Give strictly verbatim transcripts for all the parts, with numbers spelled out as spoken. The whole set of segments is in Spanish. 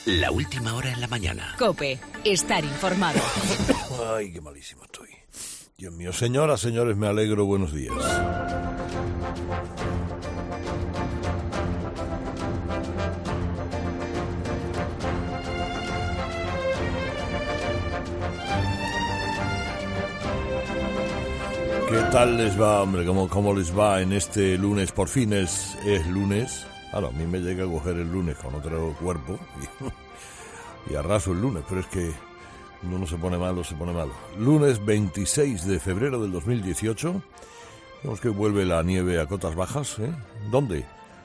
La última hora en la mañana. COPE. Estar informado. Ay, qué malísimo estoy. Dios mío, señoras, señores, me alegro. Buenos días. ¿Qué tal les va, hombre? ¿Cómo, cómo les va en este lunes? Por fin es, es lunes. Claro, a mí me llega a coger el lunes con otro cuerpo y, y arraso el lunes, pero es que uno no se pone malo, se pone malo. Lunes veintiséis de febrero del dos mil dieciocho. Vemos que vuelve la nieve a cotas bajas, ¿eh? ¿Dónde?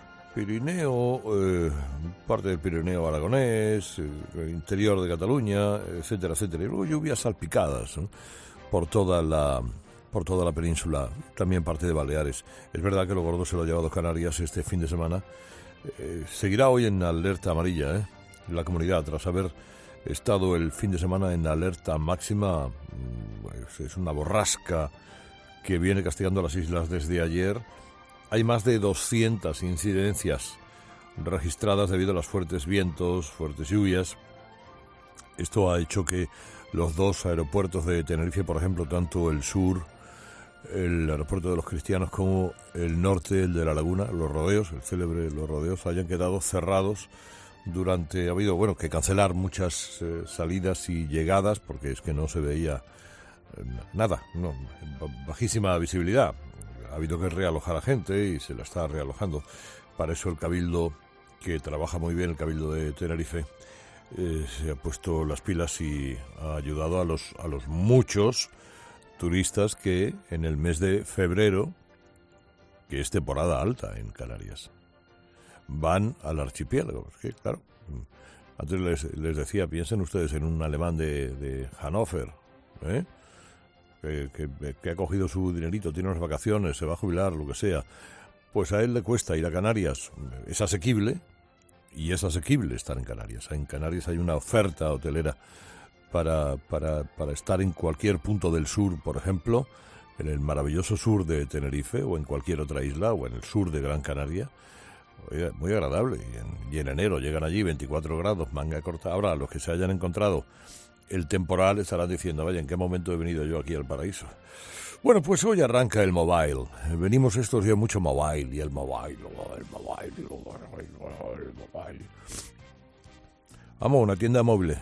Pirineo, eh, parte del Pirineo aragonés, eh, interior de Cataluña, etcétera, etcétera. Y luego lluvias salpicadas, ¿no? por toda la... por toda la península, también parte de Baleares. Es verdad que lo gordo se lo ha llevado Canarias este fin de semana. Eh, seguirá hoy en alerta amarilla, ¿eh? la comunidad, tras haber estado el fin de semana en alerta máxima. Pues es una borrasca que viene castigando a las islas desde ayer. Hay más de doscientas incidencias registradas debido a los fuertes vientos, fuertes lluvias. Esto ha hecho que los dos aeropuertos de Tenerife, por ejemplo, tanto el sur, el aeropuerto de los Cristianos, como el norte, el de la Laguna, Los Rodeos, el célebre Los Rodeos, hayan quedado cerrados durante... Ha habido, bueno, que cancelar muchas eh, salidas y llegadas, porque es que no se veía eh, nada, no, bajísima visibilidad. Ha habido que realojar a gente y se la está realojando. Para eso el Cabildo, que trabaja muy bien, el Cabildo de Tenerife, Eh, se ha puesto las pilas y ha ayudado a los a los muchos turistas que en el mes de febrero, que es temporada alta en Canarias, van al archipiélago. Es que, claro, antes les, les decía, piensen ustedes en un alemán de, de Hannover, ¿eh? que, que, que ha cogido su dinerito, tiene unas vacaciones, se va a jubilar, lo que sea. Pues a él le cuesta ir a Canarias, es asequible. Y es asequible estar en Canarias. En Canarias hay una oferta hotelera para, para, para estar en cualquier punto del sur, por ejemplo, en el maravilloso sur de Tenerife o en cualquier otra isla o en el sur de Gran Canaria. Muy agradable. Y en, y en enero llegan allí veinticuatro grados, manga corta. Ahora, los que se hayan encontrado el temporal estarán diciendo, vaya, ¿en qué momento he venido yo aquí al paraíso? Bueno, pues hoy arranca el mobile. Venimos estos días mucho mobile, y el mobile, el mobile, el mobile, el mobile. Vamos, una tienda móvil.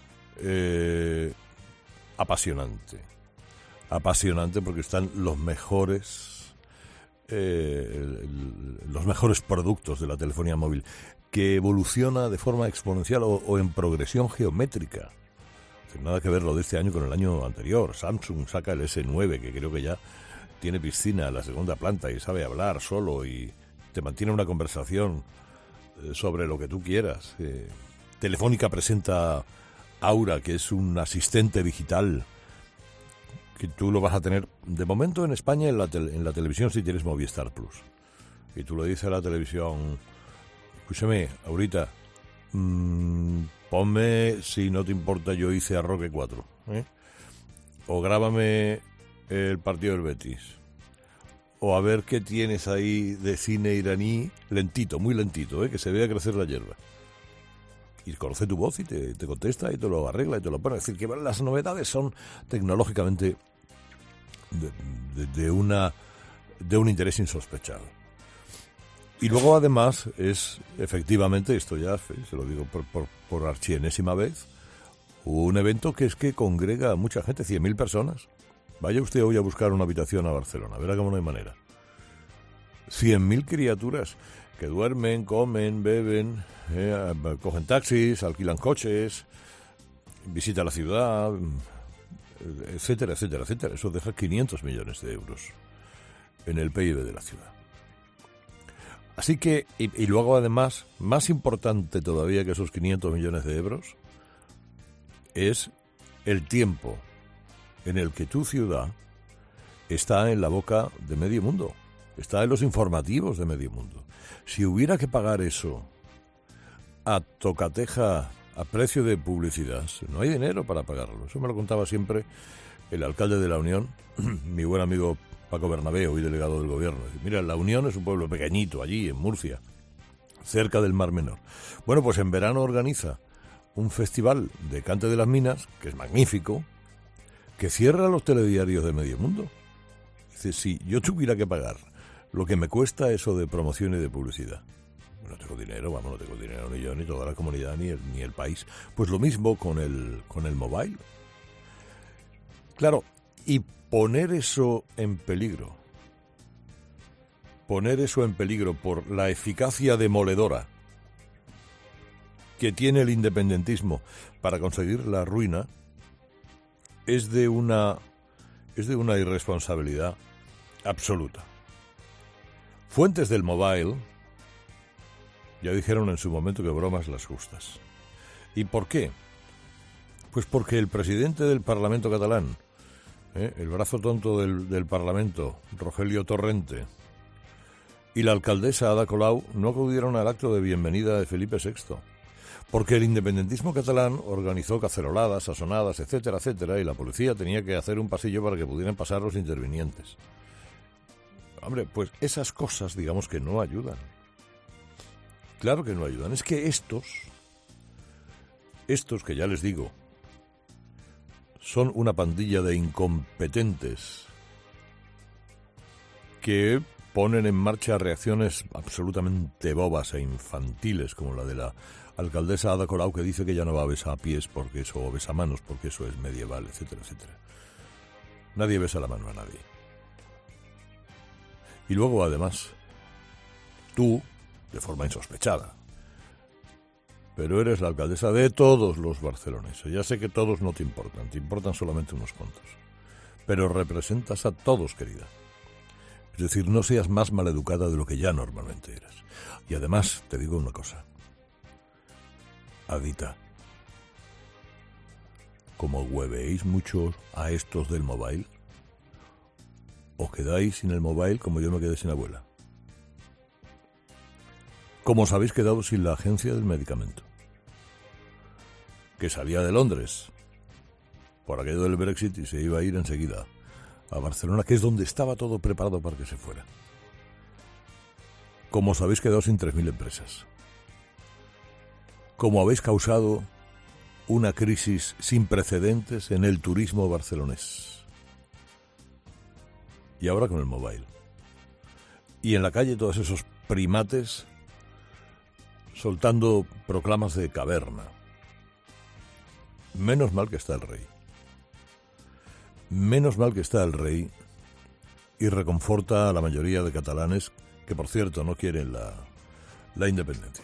Eh, apasionante. Apasionante porque están los mejores, eh, el, el, los mejores productos de la telefonía móvil, que evoluciona de forma exponencial o, o en progresión geométrica. Nada que ver lo de este año con el año anterior. Samsung saca el ese nueve, que creo que ya tiene piscina en la segunda planta y sabe hablar solo y te mantiene una conversación sobre lo que tú quieras. Eh, Telefónica presenta Aura, que es un asistente digital que tú lo vas a tener de momento en España en la, te- en la televisión si tienes Movistar Plus. Y tú le dices a la televisión, escúchame, Aurita, mmm, ponme, si no te importa, yo hice a Roque cuatro, ¿eh? O grábame el partido del Betis. O a ver qué tienes ahí de cine iraní, lentito, muy lentito, ¿eh? Que se vea crecer la hierba. Y conoce tu voz y te, te contesta y te lo arregla y te lo pone. Es decir, que las novedades son tecnológicamente de, de, de, una, de un interés insospechado. Y luego, además, es, efectivamente, esto ya se lo digo por, por, por archienésima vez, un evento que es que congrega a mucha gente, cien mil personas. Vaya usted hoy a buscar una habitación a Barcelona, verá cómo no hay manera. cien mil criaturas que duermen, comen, beben, eh, cogen taxis, alquilan coches, visitan la ciudad, etcétera, etcétera, etcétera. Eso deja quinientos millones de euros en el P I B de la ciudad. Así que, y, y luego además, más importante todavía que esos quinientos millones de euros, es el tiempo en el que tu ciudad está en la boca de medio mundo, está en los informativos de medio mundo. Si hubiera que pagar eso a tocateja, a precio de publicidad, no hay dinero para pagarlo. Eso me lo contaba siempre el alcalde de La Unión, mi buen amigo Paco Bernabé, hoy delegado del gobierno. Mira, La Unión es un pueblo pequeñito allí, en Murcia, cerca del Mar Menor. Bueno, pues en verano organiza un festival de cante de las minas, que es magnífico, que cierra los telediarios de medio mundo. Dice, si yo tuviera que pagar lo que me cuesta eso de promoción y de publicidad, no tengo dinero, vamos, no tengo dinero ni yo, ni toda la comunidad, ni el, ni el país. Pues lo mismo con el, con el mobile. Claro, y poner eso en peligro, poner eso en peligro por la eficacia demoledora que tiene el independentismo para conseguir la ruina, es de una, es de una irresponsabilidad absoluta. Fuentes del mobile ya dijeron en su momento que bromas las justas. ¿Y por qué? Pues porque el presidente del Parlamento catalán, ¿eh? el brazo tonto del, del Parlamento, Rogelio Torrente, y la alcaldesa Ada Colau no acudieron al acto de bienvenida de Felipe sexto, porque el independentismo catalán organizó caceroladas, sasonadas, etcétera, etcétera, y la policía tenía que hacer un pasillo para que pudieran pasar los intervinientes. Hombre, pues esas cosas, digamos que no ayudan. Claro que no ayudan. Es que estos, estos que ya les digo, son una pandilla de incompetentes que ponen en marcha reacciones absolutamente bobas e infantiles, como la de la alcaldesa Ada Colau, que dice que ya no va a besar pies porque eso, o besa manos porque eso es medieval, etcétera, etcétera. Nadie besa la mano a nadie. Y luego, además, tú, de forma insospechada, pero eres la alcaldesa de todos los barceloneses. Ya sé que todos no te importan, te importan solamente unos cuantos, pero representas a todos, querida. Es decir, no seas más maleducada de lo que ya normalmente eras. Y además, te digo una cosa. Adita, como hueveéis mucho a estos del mobile, os quedáis sin el mobile como yo me quedé sin abuela. Como os habéis quedado sin la agencia del medicamento, que salía de Londres por aquello del Brexit y se iba a ir enseguida a Barcelona, que es donde estaba todo preparado para que se fuera. Como os habéis quedado sin tres mil empresas. Como habéis causado una crisis sin precedentes en el turismo barcelonés. Y ahora con el mobile. Y en la calle todos esos primates soltando proclamas de caverna. Menos mal que está el rey. Menos mal que está el rey y reconforta a la mayoría de catalanes que, por cierto, no quieren la, la independencia.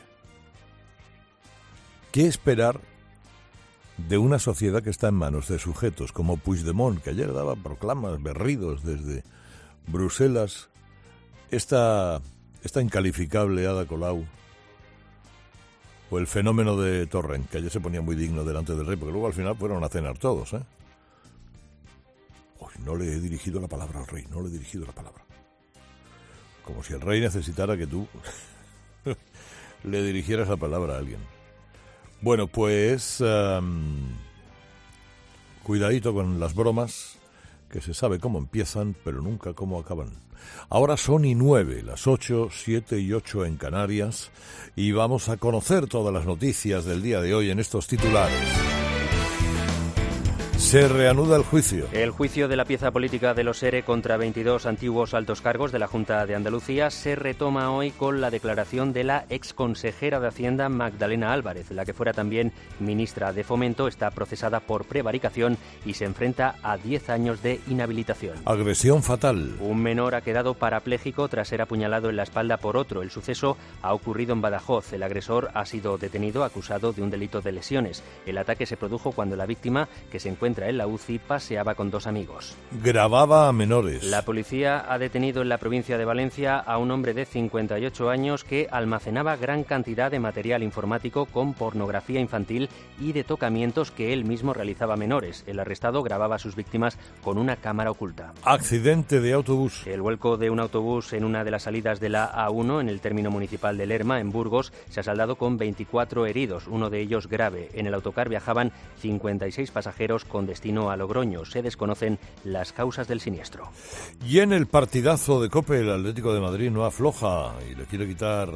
¿Qué esperar de una sociedad que está en manos de sujetos como Puigdemont, que ayer daba proclamas berridos desde Bruselas, esta, esta incalificable Ada Colau, o el fenómeno de Torrent, que ayer se ponía muy digno delante del rey, porque luego al final fueron a cenar todos, ¿eh? Uy, no le he dirigido la palabra al rey, no le he dirigido la palabra. Como si el rey necesitara que tú le dirigieras la palabra a alguien. Bueno, pues um, cuidadito con las bromas, que se sabe cómo empiezan, pero nunca cómo acaban. Ahora son y nueve, las ocho, siete y ocho en Canarias, y vamos a conocer todas las noticias del día de hoy en estos titulares. Se reanuda el juicio. El juicio de la pieza política de los ERE contra veintidós antiguos altos cargos de la Junta de Andalucía se retoma hoy con la declaración de la exconsejera de Hacienda Magdalena Álvarez, la que fuera también ministra de Fomento. Está procesada por prevaricación y se enfrenta a diez años de inhabilitación. Agresión fatal. Un menor ha quedado parapléjico tras ser apuñalado en la espalda por otro. El suceso ha ocurrido en Badajoz. El agresor ha sido detenido acusado de un delito de lesiones. El ataque se produjo cuando la víctima, que se encuentra en la U C I, paseaba con dos amigos. Grababa a menores. La policía ha detenido en la provincia de Valencia a un hombre de cincuenta y ocho años que almacenaba gran cantidad de material informático con pornografía infantil y de tocamientos que él mismo realizaba a menores. El arrestado grababa a sus víctimas con una cámara oculta. Accidente de autobús. El vuelco de un autobús en una de las salidas de la A uno en el término municipal de Lerma, en Burgos, se ha saldado con veinticuatro heridos, uno de ellos grave. En el autocar viajaban cincuenta y seis pasajeros con destino a Logroño. Se desconocen las causas del siniestro. Y en el partidazo de COPE, el Atlético de Madrid no afloja y le quiere quitar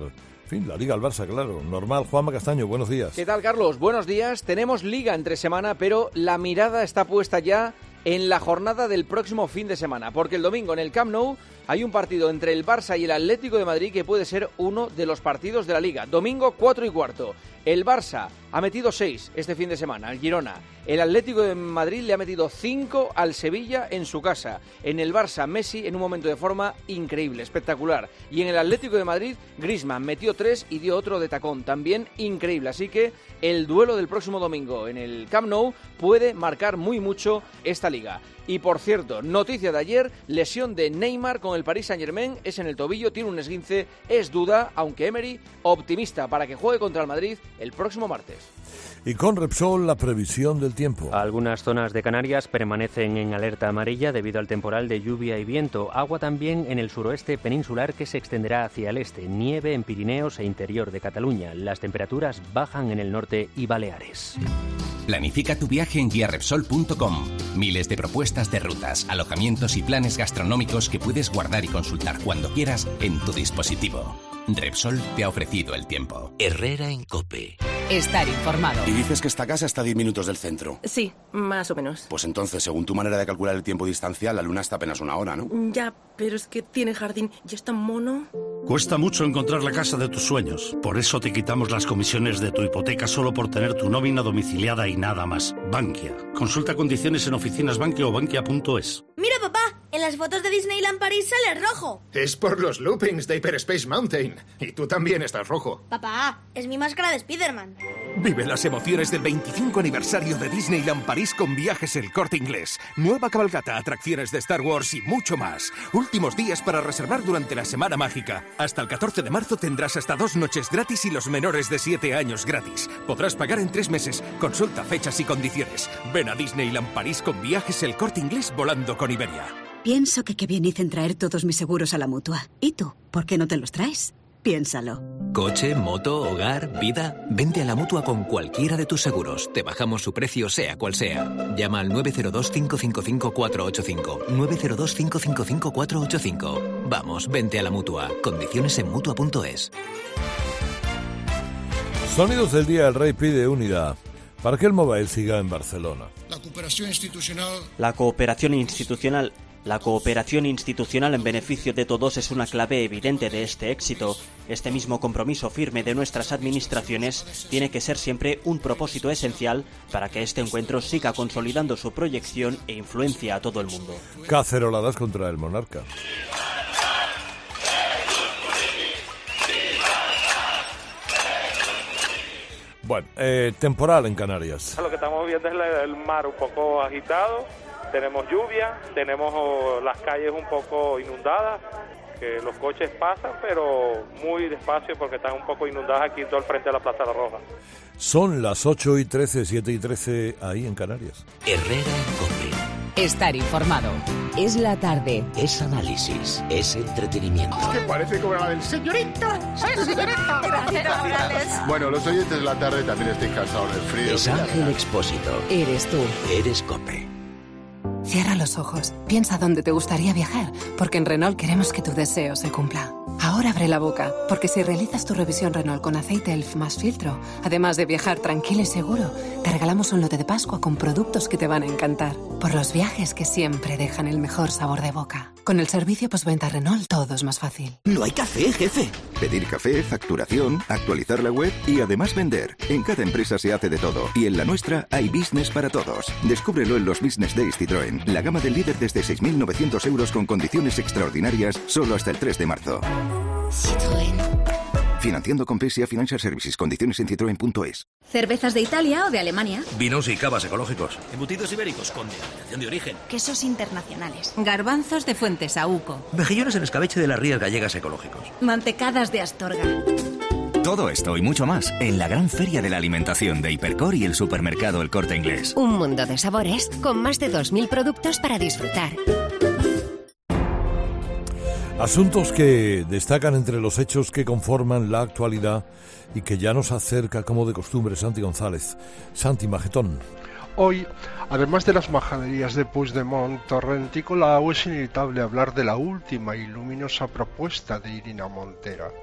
fin, la Liga al Barça, claro. Normal. Juanma Castaño, buenos días. ¿Qué tal, Carlos? Buenos días. Tenemos Liga entre semana, pero la mirada está puesta ya en la jornada del próximo fin de semana, porque el domingo en el Camp Nou hay un partido entre el Barça y el Atlético de Madrid que puede ser uno de los partidos de la Liga. Domingo cuatro y cuarto. El Barça ha metido seis este fin de semana al Girona. El Atlético de Madrid le ha metido cinco al Sevilla en su casa. En el Barça, Messi en un momento de forma increíble, espectacular. Y en el Atlético de Madrid, Griezmann metió tres y dio otro de tacón, también increíble. Así que el duelo del próximo domingo en el Camp Nou puede marcar muy mucho esta Liga. Y por cierto, noticia de ayer, lesión de Neymar con el Paris Saint-Germain, es en el tobillo, tiene un esguince, es duda, aunque Emery optimista para que juegue contra el Madrid el próximo martes. Y con Repsol, la previsión del tiempo. Algunas zonas de Canarias permanecen en alerta amarilla debido al temporal de lluvia y viento. Agua también en el suroeste peninsular que se extenderá hacia el este. Nieve en Pirineos e interior de Cataluña. Las temperaturas bajan en el norte y Baleares. Planifica tu viaje en guía repsol punto com. Miles de propuestas de rutas, alojamientos y planes gastronómicos que puedes guardar y consultar cuando quieras en tu dispositivo. Repsol te ha ofrecido el tiempo. Herrera en COPE. Estar informado. Y dices que esta casa está a diez minutos del centro. Sí, más o menos. Pues entonces, según tu manera de calcular el tiempo distancial, la luna está apenas una hora, ¿no? Ya, pero es que tiene jardín y es tan mono. Cuesta mucho encontrar la casa de tus sueños. Por eso te quitamos las comisiones de tu hipoteca solo por tener tu nómina domiciliada y nada más. Bankia. Consulta condiciones en oficinas Bankia o bankia punto es. Mira, papá, en las fotos de Disneyland París sale rojo. Es por los loopings de Hyperspace Mountain. Y tú también estás rojo. Papá, es mi máscara de Spiderman. Vive las emociones del veinticinco aniversario de Disneyland París con Viajes El Corte Inglés. Nueva cabalgata, atracciones de Star Wars y mucho más. Últimos días para reservar durante la Semana Mágica. Hasta el catorce de marzo tendrás hasta dos noches gratis y los menores de siete años gratis. Podrás pagar en tres meses. Consulta fechas y condiciones. Ven a Disneyland París con Viajes El Corte Inglés volando con Iberia. Pienso que qué bien hice en traer todos mis seguros a la Mutua. ¿Y tú? ¿Por qué no te los traes? Piénsalo. Coche, moto, hogar, vida. Vente a la Mutua con cualquiera de tus seguros. Te bajamos su precio sea cual sea. Llama al nueve cero dos, cinco cinco cinco, cuatro ocho cinco. nueve cero dos, cinco cinco cinco, cuatro ocho cinco. Vamos, vente a la Mutua. Condiciones en mutua punto es. Sonidos del día. El rey pide unidad para que el Mobile siga en Barcelona. La cooperación institucional. La cooperación institucional. La cooperación institucional en beneficio de todos es una clave evidente de este éxito. Este mismo compromiso firme de nuestras administraciones tiene que ser siempre un propósito esencial para que este encuentro siga consolidando su proyección e influencia a todo el mundo. Caceroladas contra el monarca. Bueno, eh, temporal en Canarias. Lo que estamos viendo es el mar un poco agitado. Tenemos lluvia, tenemos oh, las calles un poco inundadas, que los coches pasan, pero muy despacio porque están un poco inundadas aquí todo el frente de la Plaza de la Roja. Son las ocho y trece, siete y trece ahí en Canarias. Herrera en COPE. Estar informado. Es la tarde. Es análisis, es entretenimiento. Es que parece como la del señorito, señorito. Gracias. Bueno, los oyentes de la tarde también estén cansados del frío. Es Ángel Expósito. Eres tú. Eres COPE. Cierra los ojos, piensa dónde te gustaría viajar, porque en Renault queremos que tu deseo se cumpla. Ahora abre la boca, porque si realizas tu revisión Renault con aceite Elf más filtro, además de viajar tranquilo y seguro, te regalamos un lote de Pascua con productos que te van a encantar. Por los viajes que siempre dejan el mejor sabor de boca. Con el servicio postventa Renault todo es más fácil. No hay café, jefe. Pedir café, facturación, actualizar la web y además vender. En cada empresa se hace de todo. Y en la nuestra hay business para todos. Descúbrelo en los Business Days Citroën. La gama del líder desde seis mil novecientos euros con condiciones extraordinarias solo hasta el tres de marzo. Citroën. Financiando con P S A Financial Services. Condiciones en citroen punto es. ¿Cervezas de Italia o de Alemania? Vinos y cavas ecológicos. Embutidos ibéricos con denominación de origen. Quesos internacionales. Garbanzos de Fuentesauco. Mejillones en escabeche de las Rías Gallegas ecológicos. Mantecadas de Astorga. Todo esto y mucho más en la gran feria de la alimentación de Hipercor y el supermercado El Corte Inglés. Un mundo de sabores con más de dos mil productos para disfrutar. Asuntos que destacan entre los hechos que conforman la actualidad y que ya nos acerca, como de costumbre, Santi González. Santi, majetón. Hoy, además de las majaderías de Puigdemont, Torrent y Colau, es inevitable hablar de la última y luminosa propuesta de Irina Montero.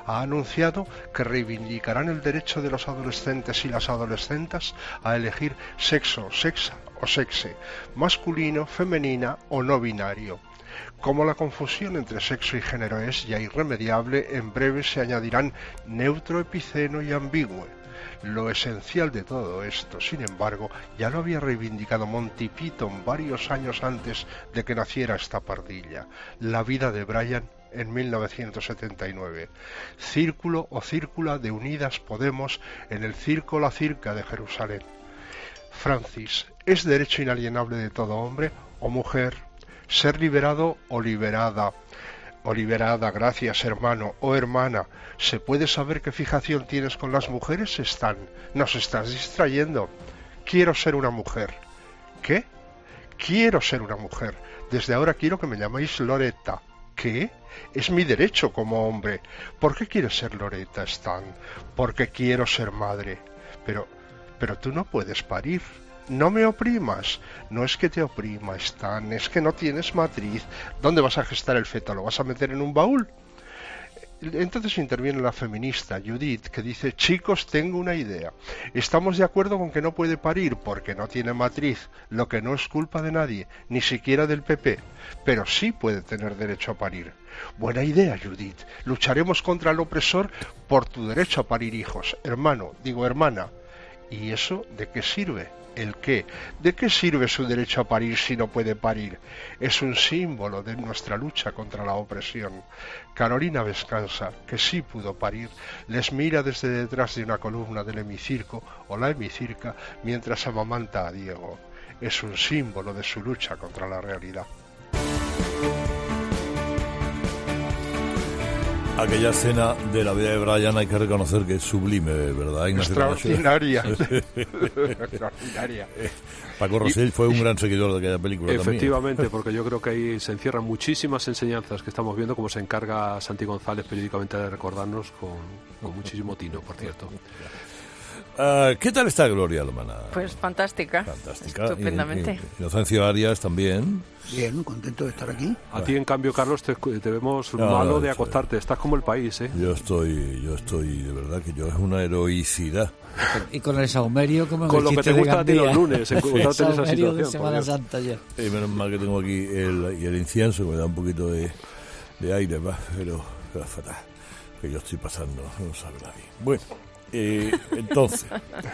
ha anunciado que reivindicarán el derecho de los adolescentes y las adolescentes a elegir sexo, sexa o sexe, masculino, femenina o no binario. Como la confusión entre sexo y género es ya irremediable, en breve se añadirán neutro, epiceno y ambigüe. Lo esencial de todo esto, sin embargo, ya lo había reivindicado Monty Python varios años antes de que naciera esta pardilla, La vida de Brian en mil novecientos setenta y nueve. Círculo o círcula de Unidas Podemos en el Circo La Circa de Jerusalén. Francis, ¿es derecho inalienable de todo hombre o mujer ser liberado o liberada? O liberada, gracias hermano o hermana. ¿Se puede saber qué fijación tienes con las mujeres? Están. Nos estás distrayendo. Quiero ser una mujer. ¿Qué? Quiero ser una mujer. Desde ahora quiero que me llaméis Loretta. ¿Qué? Es mi derecho como hombre. ¿Por qué quieres ser Loretta, Stan? Porque quiero ser madre. Pero, pero tú no puedes parir. No me oprimas. No es que te oprima, Stan, es que no tienes matriz. ¿Dónde vas a gestar el feto? ¿Lo vas a meter en un baúl? Entonces interviene la feminista Judith, que dice: chicos, tengo una idea. Estamos de acuerdo con que no puede parir porque no tiene matriz, lo que no es culpa de nadie, ni siquiera del P P, pero sí puede tener derecho a parir. Buena idea, Judith. Lucharemos contra el opresor por tu derecho a parir hijos. Hermano, digo hermana. ¿Y eso de qué sirve? ¿El qué? ¿De qué sirve su derecho a parir si no puede parir? Es un símbolo de nuestra lucha contra la opresión. Carolina Vescanza, que sí pudo parir, les mira desde detrás de una columna del hemicirco o la hemicirca mientras amamanta a Diego. Es un símbolo de su lucha contra la realidad. Aquella escena de la vida de Brian hay que reconocer que es sublime, ¿verdad, Ignacio? Extraordinaria. Extraordinaria. Paco Rosell fue un gran seguidor de aquella película. Efectivamente, también. Porque yo creo que ahí se encierran muchísimas enseñanzas que estamos viendo, como se encarga Santi González periódicamente de recordarnos con, con muchísimo tino, por cierto. Uh, ¿Qué tal está Gloria Alemana? Pues fantástica. Fantástica. Estupendamente. Y, y Inocencio Arias también. Bien, contento de estar aquí. A ti, en cambio, Carlos, te, te vemos no, malo no, de estoy, acostarte. Estás como el país, ¿eh? Yo estoy, yo estoy, de verdad que yo es una heroicidad. Y con el saumerio, como con lo que te gusta a ti los lunes, encontrarte en esa situación. De Semana Santa ya. Y menos mal que tengo aquí el, y el incienso, que me da un poquito de, de aire, va, pero, pero fatal. Que yo estoy pasando, no sabe nadie. Bueno. Eh, entonces,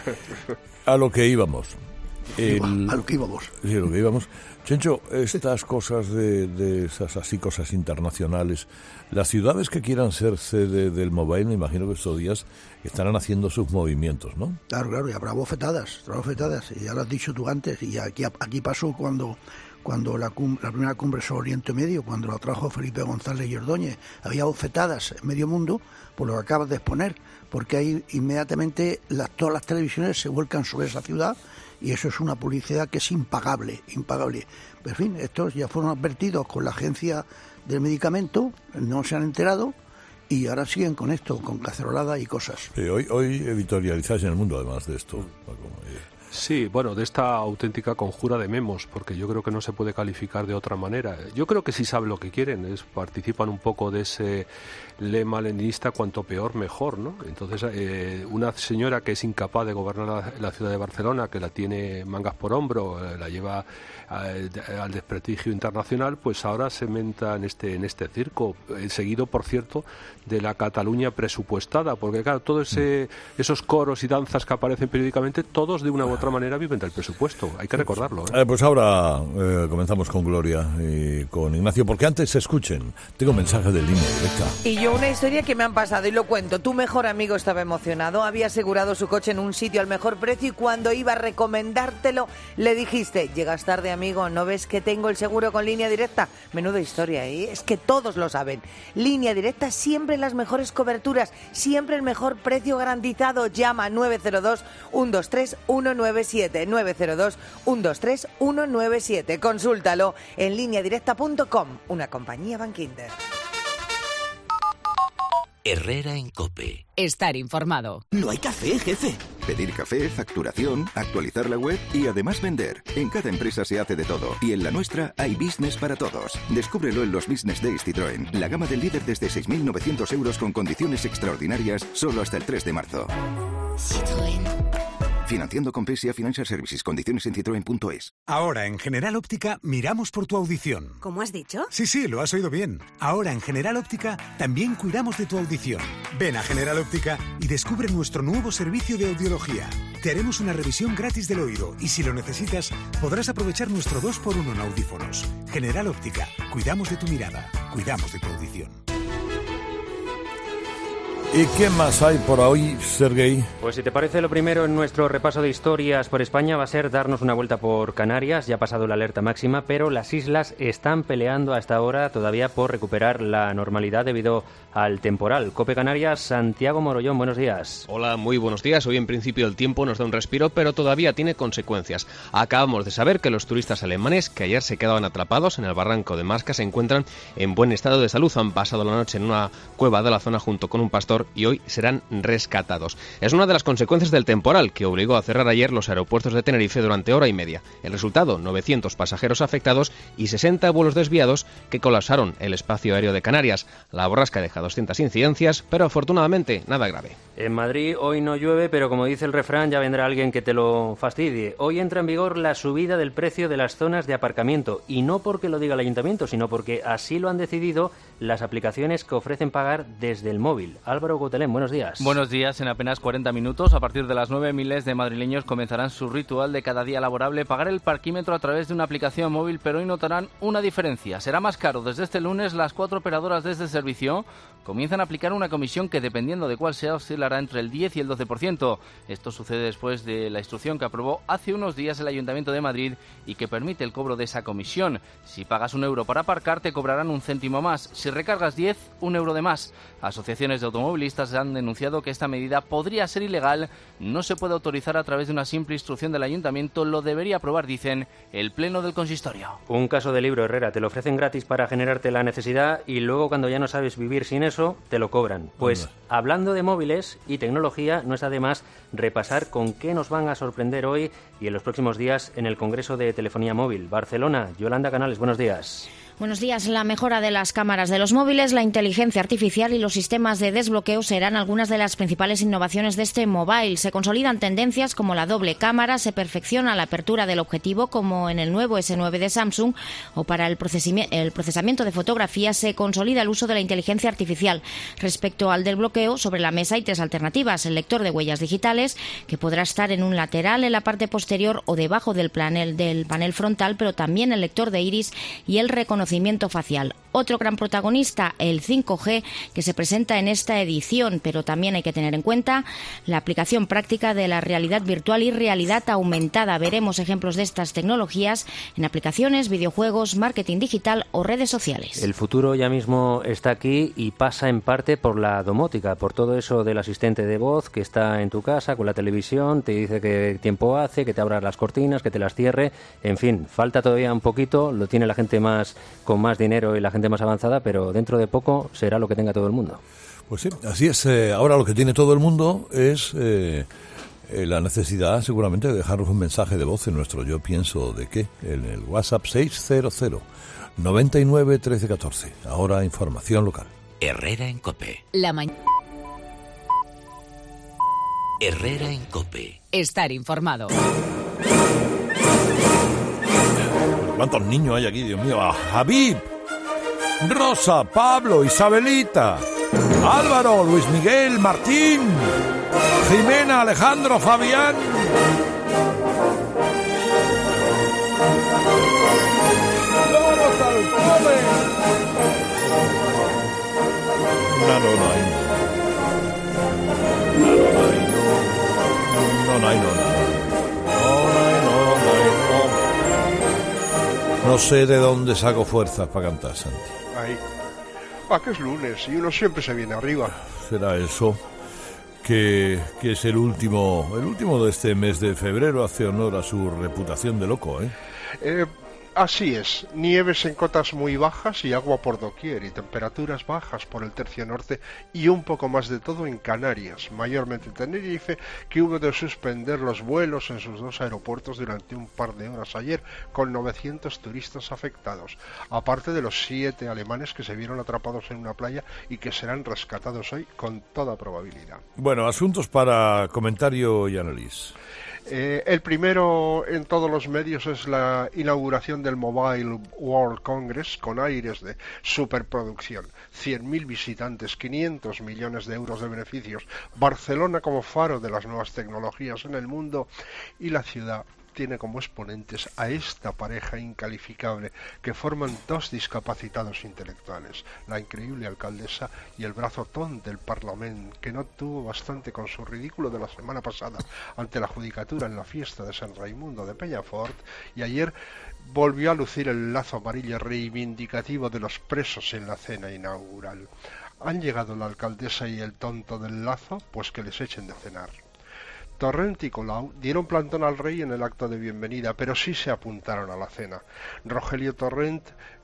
a lo que íbamos. El, a lo que íbamos. Sí, a lo que íbamos. Chencho, estas cosas de, de esas así cosas internacionales, las ciudades que quieran ser sede del Mobile, me imagino que estos días estarán haciendo sus movimientos, ¿no? Claro, claro, y habrá bofetadas, habrá bofetadas, y ya lo has dicho tú antes, y aquí, aquí pasó cuando... cuando la, cum, la primera cumbre sobre Oriente Medio, cuando la trajo Felipe González y Ordóñez, había bofetadas en medio mundo por lo que acabas de exponer, porque ahí inmediatamente las, todas las televisiones se vuelcan sobre esa ciudad y eso es una publicidad que es impagable, impagable. Pero, en fin, estos ya fueron advertidos con la agencia del medicamento, no se han enterado y ahora siguen con esto, con cacerolada y cosas. Sí, hoy, hoy editorializáis en el mundo además de esto. Sí, bueno, de esta auténtica conjura de memos, porque yo creo que no se puede calificar de otra manera. Yo creo que sí saben lo que quieren, es participan un poco de ese lema leninista, cuanto peor, mejor, ¿no? Entonces, eh, una señora que es incapaz de gobernar la, la ciudad de Barcelona, que la tiene mangas por hombro, eh, la lleva a, a, al desprestigio internacional, pues ahora se menta en este, en este circo, eh, seguido, por cierto, de la Cataluña presupuestada, porque claro, todos ese, esos coros y danzas que aparecen periódicamente, todos de una u otra manera viven del presupuesto, hay que recordarlo. ¿eh? Eh, pues ahora eh, comenzamos con Gloria y con Ignacio, porque antes se escuchen, tengo mensaje de línea directa. Y yo una historia que me han pasado y lo cuento. Tu mejor amigo estaba emocionado, había asegurado su coche en un sitio al mejor precio y cuando iba a recomendártelo le dijiste: llegas tarde, amigo, ¿no ves que tengo el seguro con Línea Directa? Menuda historia, ¿eh? Es que todos lo saben. Línea Directa, siempre las mejores coberturas, siempre el mejor precio garantizado. Llama nueve cero dos, uno dos tres, uno nueve siete, nueve cero dos, uno dos tres, uno nueve siete. Consúltalo en línea directa punto com, una compañía Bankinter. Herrera en COPE. Estar informado. No hay café, jefe. Pedir café, facturación, actualizar la web y además vender. En cada empresa se hace de todo y en la nuestra hay business para todos. Descúbrelo en los Business Days Citroën. La gama del líder desde seis mil novecientos euros con condiciones extraordinarias solo hasta el tres de marzo. Citroën. Financiando con P S A Financial Services. Condiciones en citroen punto es. Ahora en General Óptica miramos por tu audición. ¿Cómo has dicho? Sí, sí, lo has oído bien. Ahora en General Óptica también cuidamos de tu audición. Ven a General Óptica y descubre nuestro nuevo servicio de audiología. Te haremos una revisión gratis del oído y si lo necesitas podrás aprovechar nuestro dos por uno en audífonos. General Óptica. Cuidamos de tu mirada. Cuidamos de tu audición. ¿Y qué más hay por hoy, Sergei? Pues si te parece, lo primero en nuestro repaso de historias por España va a ser darnos una vuelta por Canarias. Ya ha pasado la alerta máxima, pero las islas están peleando hasta ahora todavía por recuperar la normalidad debido al temporal. COPE Canarias, Santiago Morollón, buenos días. Hola, muy buenos días. Hoy en principio el tiempo nos da un respiro, pero todavía tiene consecuencias. Acabamos de saber que los turistas alemanes que ayer se quedaban atrapados en el barranco de Masca se encuentran en buen estado de salud. Han pasado la noche en una cueva de la zona junto con un pastor y hoy serán rescatados. Es una de las consecuencias del temporal que obligó a cerrar ayer los aeropuertos de Tenerife durante hora y media. El resultado, novecientos pasajeros afectados y sesenta vuelos desviados que colapsaron el espacio aéreo de Canarias. La borrasca deja doscientas incidencias, pero afortunadamente nada grave. En Madrid hoy no llueve, pero como dice el refrán, ya vendrá alguien que te lo fastidie. Hoy entra en vigor la subida del precio de las zonas de aparcamiento, y no porque lo diga el ayuntamiento, sino porque así lo han decidido las aplicaciones que ofrecen pagar desde el móvil. Álvaro Gotelén, buenos días. Buenos días. En apenas cuarenta minutos, a partir de las nueve, miles de madrileños comenzarán su ritual de cada día laborable, pagar el parquímetro a través de una aplicación móvil, pero hoy notarán una diferencia. Será más caro. Desde este lunes, las cuatro operadoras de este servicio comienzan a aplicar una comisión que, dependiendo de cuál sea, oscilará entre el diez y el doce por ciento. Esto sucede después de la instrucción que aprobó hace unos días el Ayuntamiento de Madrid y que permite el cobro de esa comisión. Si pagas un euro para aparcar, te cobrarán un céntimo más. Si recargas diez, un euro de más. Asociaciones de automovilistas han denunciado que esta medida podría ser ilegal. No se puede autorizar a través de una simple instrucción del Ayuntamiento. Lo debería aprobar, dicen, el Pleno del Consistorio. Un caso de libro, Herrera. Te lo ofrecen gratis para generarte la necesidad y luego, cuando ya no sabes vivir sin eso, te lo cobran. Pues Anda. Hablando de móviles y tecnología, no está de más repasar con qué nos van a sorprender hoy y en los próximos días en el Congreso de Telefonía Móvil. Barcelona, Yolanda Canales, buenos días. Buenos días. La mejora de las cámaras de los móviles, la inteligencia artificial y los sistemas de desbloqueo serán algunas de las principales innovaciones de este mobile. Se consolidan tendencias como la doble cámara, se perfecciona la apertura del objetivo como en el nuevo ese nueve de Samsung, o para el procesamiento de fotografías se consolida el uso de la inteligencia artificial. Respecto al desbloqueo, sobre la mesa hay tres alternativas: el lector de huellas digitales, que podrá estar en un lateral, en la parte posterior o debajo del panel, del panel frontal, pero también el lector de iris y el reconocimiento facial. Otro gran protagonista, el cinco G, que se presenta en esta edición, pero también hay que tener en cuenta la aplicación práctica de la realidad virtual y realidad aumentada. Veremos ejemplos de estas tecnologías en aplicaciones, videojuegos, marketing digital o redes sociales. El futuro ya mismo está aquí y pasa en parte por la domótica, por todo eso del asistente de voz que está en tu casa con la televisión, te dice qué tiempo hace, que te abra las cortinas, que te las cierre. En fin, falta todavía un poquito, lo tiene la gente más con más dinero y la gente más avanzada, pero dentro de poco será lo que tenga todo el mundo. Pues sí, así es. Eh, ahora lo que tiene todo el mundo es eh, eh, la necesidad seguramente de dejarnos un mensaje de voz en nuestro Yo Pienso de Qué, en el WhatsApp seis cero cero noventa y nueve trece catorce. Ahora información local. Herrera en COPE. La mañana. Herrera en COPE. Estar informado. ¿Cuántos niños hay aquí, Dios mío? Habib, Rosa, Pablo, Isabelita, Álvaro, Luis Miguel, Martín, Jimena, Alejandro, Fabián. ¡Vamos al cole! No, no, no, no, no, no, no, no. No sé de dónde saco fuerzas para cantar, Santi. Ay, ah, que es lunes y uno siempre se viene arriba. Será eso, que, que es el último, el último de este mes de febrero, hace honor a su reputación de loco, ¿eh? Eh, Así es, nieves en cotas muy bajas y agua por doquier y temperaturas bajas por el tercio norte y un poco más de todo en Canarias, mayormente en Tenerife, que hubo de suspender los vuelos en sus dos aeropuertos durante un par de horas ayer, con novecientos turistas afectados, aparte de los siete alemanes que se vieron atrapados en una playa y que serán rescatados hoy con toda probabilidad. Bueno, asuntos para comentario y análisis. Eh, el primero en todos los medios es la inauguración del Mobile World Congress con aires de superproducción. cien mil visitantes, quinientos millones de euros de beneficios, Barcelona como faro de las nuevas tecnologías en el mundo y la ciudad tiene como exponentes a esta pareja incalificable que forman dos discapacitados intelectuales, la increíble alcaldesa y el brazotón del Parlamento, que no tuvo bastante con su ridículo de la semana pasada ante la judicatura en la fiesta de San Raimundo de Peñafort, y ayer volvió a lucir el lazo amarillo reivindicativo de los presos en la cena inaugural. ¿Han llegado la alcaldesa y el tonto del lazo? Pues que les echen de cenar. Torrent y Colau dieron plantón al rey en el acto de bienvenida, pero sí se apuntaron a la cena. Rogelio Torrent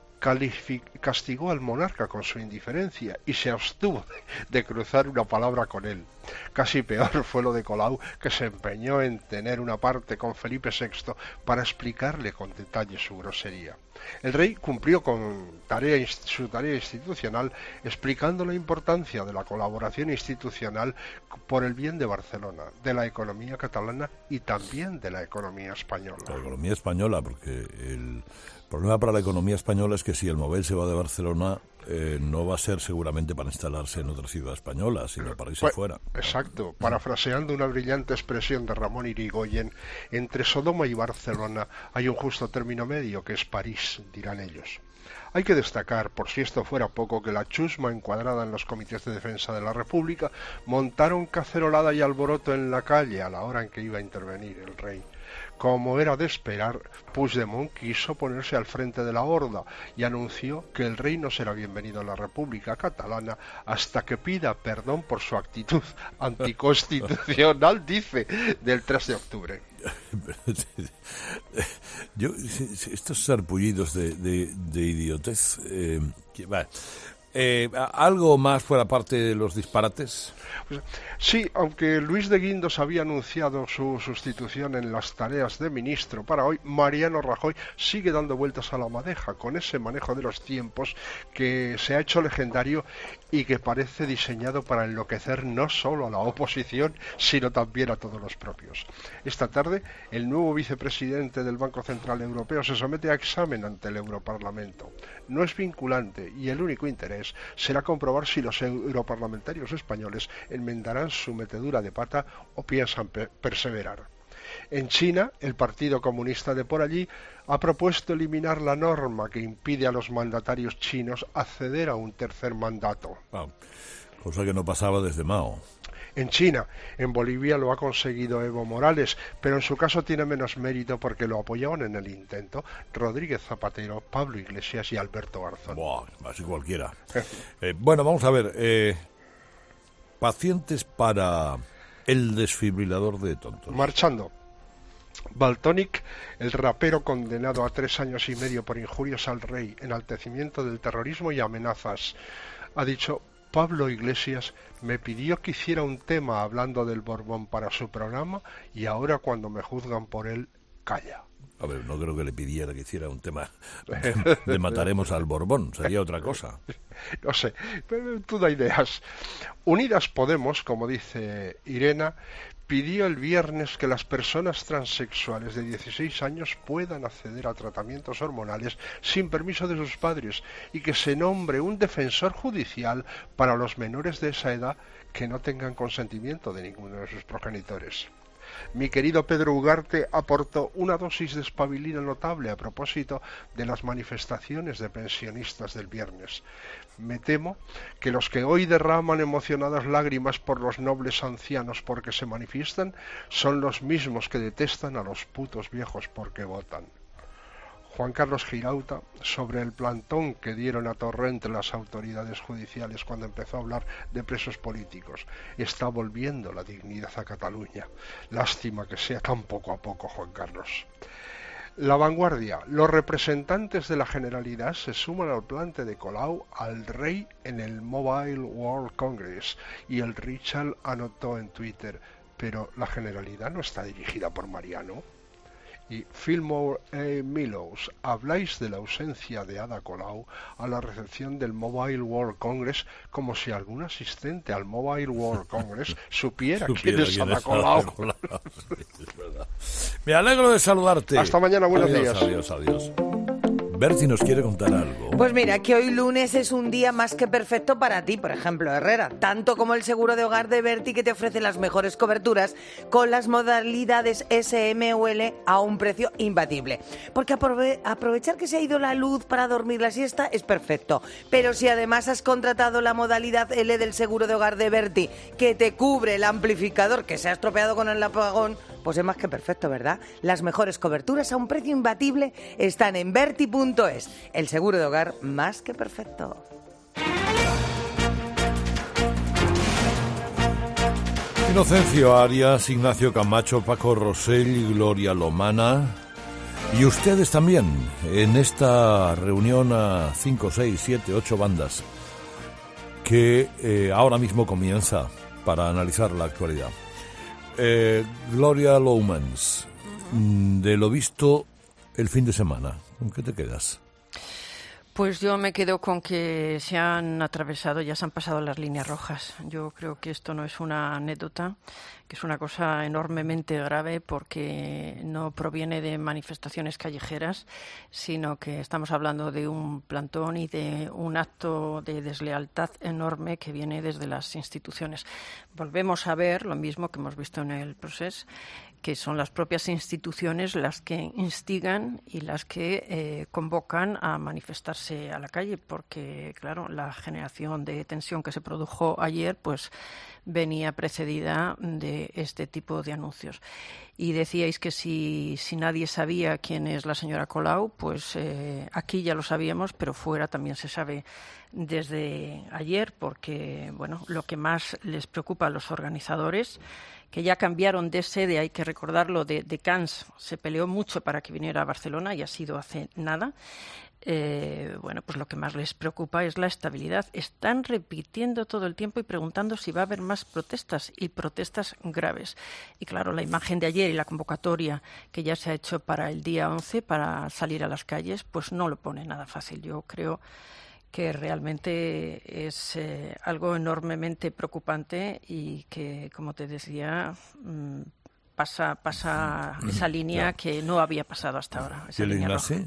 castigó al monarca con su indiferencia y se abstuvo de cruzar una palabra con él. Casi peor fue lo de Colau, que se empeñó en tener una parte con Felipe sexto para explicarle con detalle su grosería. El rey cumplió con tarea, su tarea institucional, explicando la importancia de la colaboración institucional por el bien de Barcelona, de la economía catalana y también de la economía española. La economía española, porque el problema para la economía española es que si el Mobile se va de Barcelona, eh, no va a ser seguramente para instalarse en otra ciudad española, sino para irse pues, fuera. Exacto, parafraseando una brillante expresión de Ramón Irigoyen, entre Sodoma y Barcelona hay un justo término medio, que es París, dirán ellos. Hay que destacar, por si esto fuera poco, que la chusma encuadrada en los comités de defensa de la República montaron cacerolada y alboroto en la calle a la hora en que iba a intervenir el rey. Como era de esperar, Puigdemont quiso ponerse al frente de la horda y anunció que el rey no será bienvenido a la República Catalana hasta que pida perdón por su actitud anticonstitucional, dice, del tres de octubre. Yo, estos sarpullidos de, de, de idiotez, eh, que, vale. Eh, ¿Algo más fuera parte de los disparates? Pues, sí, aunque Luis de Guindos había anunciado su sustitución en las tareas de ministro para hoy, Mariano Rajoy sigue dando vueltas a la madeja con ese manejo de los tiempos que se ha hecho legendario y que parece diseñado para enloquecer no solo a la oposición, sino también a todos los propios. Esta tarde, el nuevo vicepresidente del Banco Central Europeo se somete a examen ante el Europarlamento. No es vinculante y el único interés será comprobar si los europarlamentarios españoles enmendarán su metedura de pata o piensan pe- perseverar. En China, el Partido Comunista de por allí ha propuesto eliminar la norma que impide a los mandatarios chinos acceder a un tercer mandato. Ah, cosa que no pasaba desde Mao. En China, en Bolivia lo ha conseguido Evo Morales, pero en su caso tiene menos mérito porque lo apoyaban en el intento Rodríguez Zapatero, Pablo Iglesias y Alberto Garzón. Buah, así cualquiera. eh, bueno, vamos a ver. Eh, pacientes para el desfibrilador de tontos. Marchando. Valtonyc, el rapero condenado a tres años y medio por injurias al rey, enaltecimiento del terrorismo y amenazas, ha dicho: Pablo Iglesias me pidió que hiciera un tema hablando del Borbón para su programa y ahora cuando me juzgan por él, calla. A ver, no creo que le pidiera que hiciera un tema de mataremos al Borbón, sería otra cosa. No sé, pero tú da ideas. Unidas Podemos, como dice Irena, pidió el viernes que las personas transexuales de dieciséis años puedan acceder a tratamientos hormonales sin permiso de sus padres y que se nombre un defensor judicial para los menores de esa edad que no tengan consentimiento de ninguno de sus progenitores. Mi querido Pedro Ugarte aportó una dosis de espabilina notable a propósito de las manifestaciones de pensionistas del viernes. Me temo que los que hoy derraman emocionadas lágrimas por los nobles ancianos porque se manifiestan son los mismos que detestan a los putos viejos porque votan. Juan Carlos Girauta, sobre el plantón que dieron a Torrent las autoridades judiciales cuando empezó a hablar de presos políticos. Está volviendo la dignidad a Cataluña. Lástima que sea tan poco a poco, Juan Carlos. La Vanguardia. Los representantes de la Generalidad se suman al plante de Colau al rey en el Mobile World Congress. Y el Richard anotó en Twitter, pero la Generalidad no está dirigida por Mariano. Y Fillmore A. Millows, habláis de la ausencia de Ada Colau a la recepción del Mobile World Congress como si algún asistente al Mobile World Congress supiera, Supiera quién es quién Ada es Colau. Ada Colau. Sí, es verdad. Me alegro de saludarte. Hasta mañana, buenos adiós, días. Adiós, adiós. Berti nos quiere contar algo. Pues mira, que hoy lunes es un día más que perfecto para ti, por ejemplo, Herrera. Tanto como el seguro de hogar de Berti, que te ofrece las mejores coberturas con las modalidades S M U L a un precio imbatible. Porque aprove- aprovechar que se ha ido la luz para dormir la siesta es perfecto. Pero si además has contratado la modalidad L del seguro de hogar de Berti, que te cubre el amplificador que se ha estropeado con el apagón, pues es más que perfecto, ¿verdad? Las mejores coberturas a un precio imbatible están en Berti punto es. El seguro de hogar más que perfecto. Inocencio Arias, Ignacio Camacho, Paco Rosell, Gloria Lomana y ustedes también en esta reunión a cinco, seis, siete, ocho bandas que eh, ahora mismo comienza para analizar la actualidad. Eh, Gloria Lomans, de lo visto el fin de semana, ¿con qué te quedas? Pues yo me quedo con que se han atravesado, ya se han pasado las líneas rojas. Yo creo que esto no es una anécdota, que es una cosa enormemente grave porque no proviene de manifestaciones callejeras, sino que estamos hablando de un plantón y de un acto de deslealtad enorme que viene desde las instituciones. Volvemos a ver lo mismo que hemos visto en el proceso, que son las propias instituciones las que instigan y las que eh, convocan a manifestarse a la calle, porque, claro, la generación de tensión que se produjo ayer, pues venía precedida de este tipo de anuncios. Y decíais que si, si nadie sabía quién es la señora Colau, pues eh, aquí ya lo sabíamos, pero fuera también se sabe desde ayer, porque, bueno, lo que más les preocupa a los organizadores, que ya cambiaron de sede, hay que recordarlo, de, de Cannes, se peleó mucho para que viniera a Barcelona y ha sido hace nada. Eh, bueno, pues lo que más les preocupa es la estabilidad. Están repitiendo todo el tiempo y preguntando si va a haber más protestas, y protestas graves. Y claro, la imagen de ayer y la convocatoria que ya se ha hecho para el día once para salir a las calles, pues no lo pone nada fácil. Yo creo que realmente es eh, algo enormemente preocupante y que, como te decía, mmm, pasa, pasa esa línea que no había pasado hasta ahora. Esa línea roja.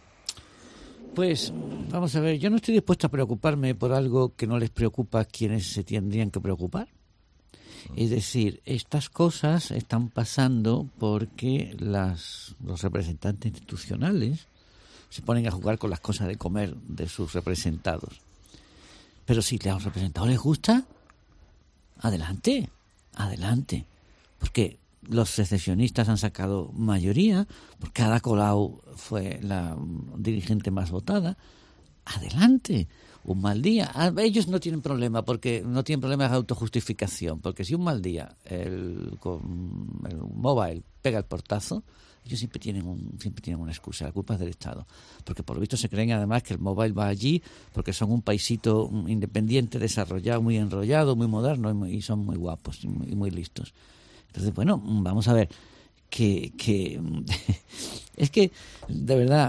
Pues vamos a ver, yo no estoy dispuesto a preocuparme por algo que no les preocupa a quienes se tendrían que preocupar. Es decir, estas cosas están pasando porque las, los representantes institucionales se ponen a jugar con las cosas de comer de sus representados. Pero si a los representados les gusta, adelante, adelante. Porque los secesionistas han sacado mayoría, porque Ada Colau fue la dirigente más votada. Adelante, un mal día. Ellos no tienen problema, porque no tienen problema de autojustificación, porque si un mal día el, el Mobile pega el portazo, ellos siempre tienen un, siempre tienen una excusa. La culpa es del Estado, porque por lo visto se creen además que el Mobile va allí porque son un paisito independiente, desarrollado, muy enrollado, muy moderno y, muy, y son muy guapos y muy, y muy listos. Entonces, bueno, vamos a ver, que, que es que, de verdad,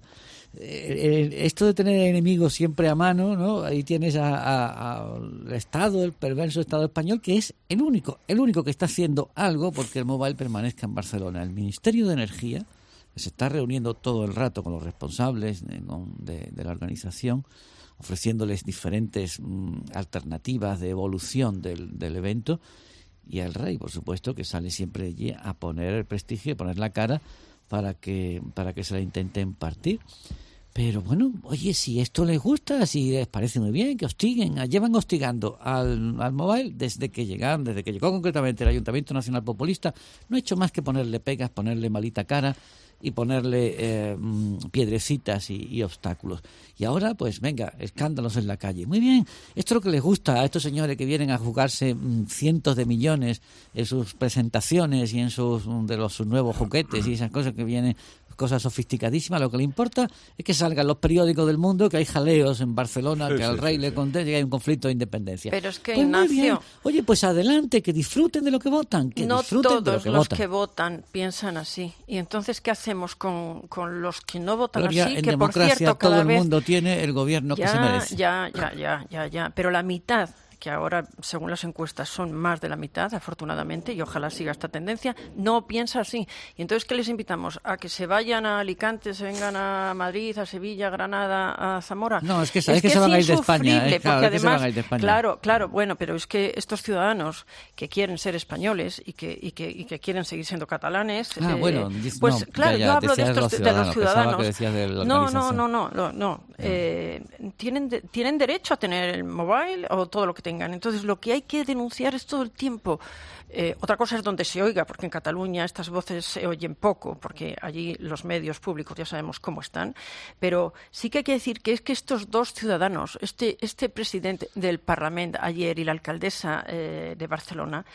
esto de tener enemigos siempre a mano, ¿no? Ahí tienes al Estado, el perverso Estado español, que es el único, el único que está haciendo algo porque el Mobile permanezca en Barcelona. El Ministerio de Energía, que se está reuniendo todo el rato con los responsables de, de, de la organización, ofreciéndoles diferentes mm, alternativas de evolución del, del evento, y al rey, por supuesto, que sale siempre allí a poner el prestigio, a poner la cara para que para que se la intenten partir. Pero bueno, oye, si esto les gusta, si les parece muy bien, que hostiguen, llevan hostigando al, al Mobile desde que llegaron, desde que llegó concretamente el Ayuntamiento Nacional Populista, no ha hecho más que ponerle pegas, ponerle malita cara y ponerle eh, piedrecitas y, y obstáculos. Y ahora, pues venga, escándalos en la calle. Muy bien, esto es lo que les gusta a estos señores que vienen a jugarse mm, cientos de millones en sus presentaciones y en sus de los sus nuevos juguetes y esas cosas que vienen cosas sofisticadísimas, lo que le importa es que salgan los periódicos del mundo, que hay jaleos en Barcelona, sí, que sí, al rey sí, le sí. conté que hay un conflicto de independencia. Pero es que, pues muy bien. Ignacio... Oye, pues adelante, que disfruten de lo que votan, que no disfruten todos de lo que los votan. que votan piensan así. Y entonces, ¿qué hacemos con, con los que no votan Gloria, así? en Que, por democracia cierto, todo cada el vez... mundo tiene el gobierno ya, que se merece. Ya, ya, ya, ya, ya. Pero la mitad, que ahora, según las encuestas, son más de la mitad, afortunadamente, y ojalá siga esta tendencia, no piensa así. Y entonces, ¿qué les invitamos? ¿A que se vayan a Alicante, se vengan a Madrid, a Sevilla, a Granada, a Zamora? No, es que, es es que se van a ir de España. insufrible, Eh, claro, porque es que se van además, a ir de España. claro, claro, bueno, pero es que estos ciudadanos que quieren ser españoles y que, y que, y que quieren seguir siendo catalanes, Ah, eh, bueno, dice- pues no, claro, ya, ya, yo hablo de decías estos los de los ciudadanos, pensaba ciudadanos. que decías de la no, no, organización. no, no, no, no. Eh, tienen de- tienen derecho a tener el mobile o todo lo que tengan. Entonces, lo que hay que denunciar es todo el tiempo. Eh, otra cosa es donde se oiga, porque en Cataluña estas voces se oyen poco, porque allí los medios públicos ya sabemos cómo están, pero sí que hay que decir que es que estos dos ciudadanos, este, este presidente del Parlamento ayer y la alcaldesa eh, de Barcelona,